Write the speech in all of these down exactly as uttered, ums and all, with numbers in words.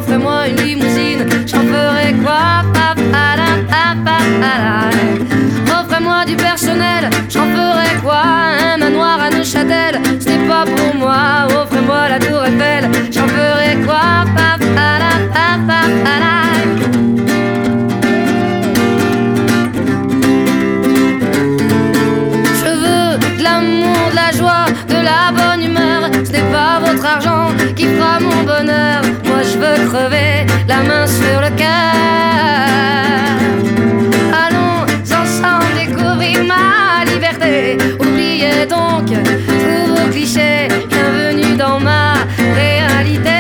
offrez-moi une limousine, j'en ferai quoi? Offrez-moi du personnel, j'en ferai quoi? Un manoir à Neuchâtel, ce n'est pas pour moi. Offrez-moi la tour Eiffel, j'en ferai quoi? Je veux de l'amour, de la joie, de la bonne humeur. Ce n'est pas votre argent qui fera mon bonheur. Moi je veux crever, la main sur le cœur. Allons ensemble découvrir ma liberté. Oubliez donc tous vos clichés. Bienvenue dans ma réalité.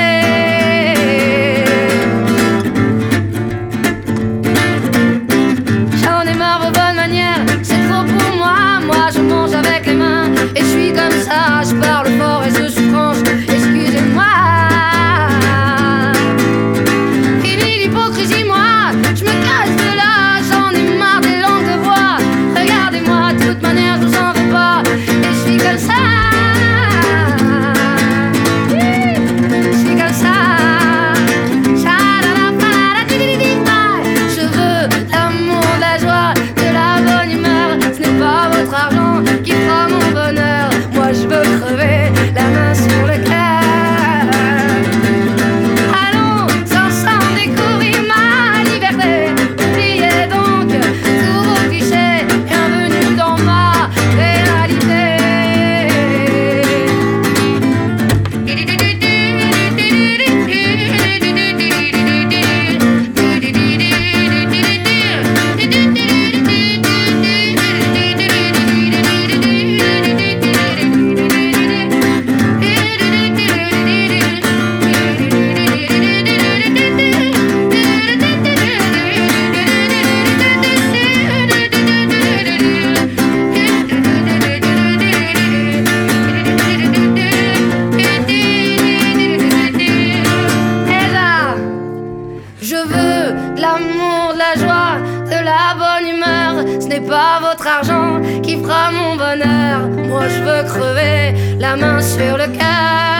J'en ai marre vos bonnes manières, c'est trop pour moi. Moi je mange avec les mains et je suis comme ça. Je parle fort et je suis franche, excusez-moi. Fini l'hypocrisie, moi je me casse de là. J'en ai marre des langues de bois. Regardez-moi, de toute manière je vous en veux pas. Et je suis comme ça. Je suis comme ça. Je veux l'amour, la joie, de la bonne humeur. Ce n'est pas votre argent qui fera mon bonheur. Moi je veux crever, la main sur le cœur. Allons ensemble découvrir ma liberté. Oubliez donc tous vos clichés. Bienvenue dans ma réalité. Je veux de l'amour, de la joie, de la bonne humeur. Ce n'est pas votre argent qui fera mon bonheur. Moi je veux crever, la main sur le cœur.